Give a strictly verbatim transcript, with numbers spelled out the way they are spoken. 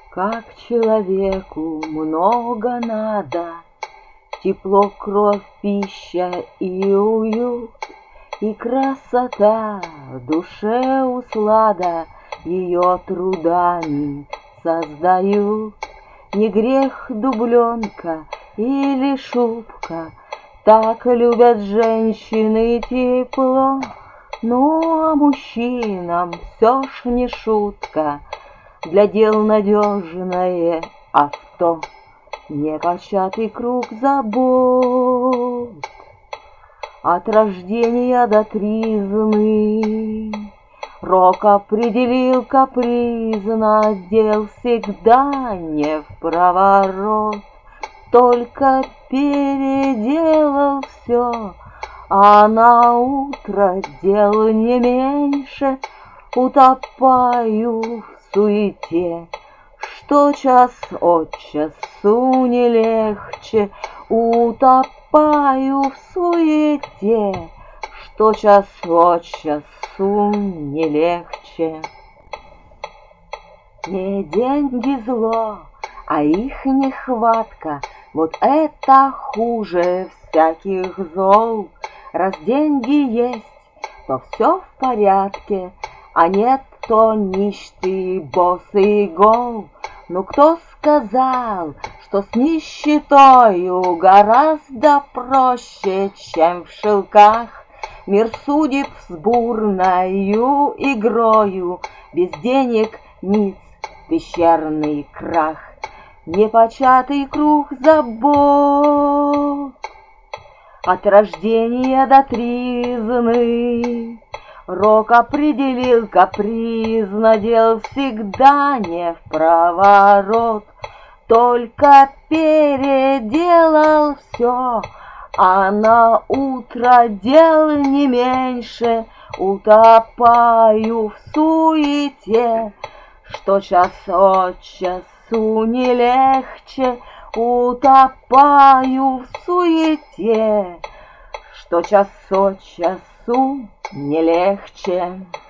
Как человеку много надо, тепло, кровь, пища и уют, и красота в душе услада ее трудами создают. Не грех дубленка или шубка, так любят женщины тепло. Ну, а мужчинам все ж не шутка, для дел надежное авто, непочатый круг забот. От рождения до тризны рок определил капризно, дел всегда не в проворот, только переделал все, а на утро дел не меньше. Утопаю в суете, что час от часу не легче. Утопаю в суете, что час от часу не легче. Не деньги зло, а их нехватка, вот это хуже всяких зол. Раз деньги есть, то все в порядке, а нет, то нищ ты, босый гол. Ну кто сказал, что с нищетою гораздо проще, чем в шелках? Мир судеб с бурною игрою, без денег ниц, пещерный крах, непочатый круг забот. От рождения до тризны рок определил капризно, дел всегда не в проворот, только переделал все, а на утро дел не меньше. Утопаю в суете, что час от часу не легче. Утопаю в суете, что час от часу не легче.